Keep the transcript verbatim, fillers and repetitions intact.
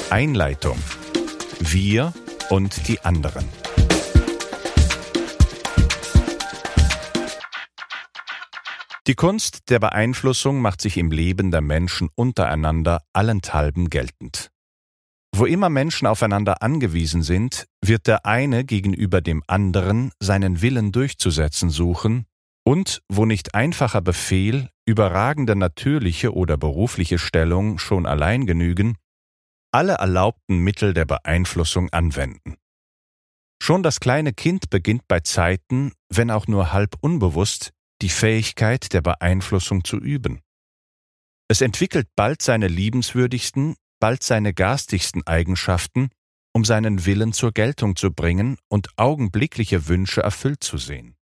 Einleitung. Wir und die anderen. Die Kunst der Beeinflussung macht sich im Leben der Menschen untereinander allenthalben geltend. Wo immer Menschen aufeinander angewiesen sind, wird der eine gegenüber dem anderen seinen Willen durchzusetzen suchen, und wo nicht einfacher Befehl, überragende natürliche oder berufliche Stellung schon allein genügen, alle erlaubten Mittel der Beeinflussung anwenden. Schon das kleine Kind beginnt bei Zeiten, wenn auch nur halb unbewusst, die Fähigkeit der Beeinflussung zu üben. Es entwickelt bald seine liebenswürdigsten, bald seine garstigsten Eigenschaften, um seinen Willen zur Geltung zu bringen und augenblickliche Wünsche erfüllt zu sehen.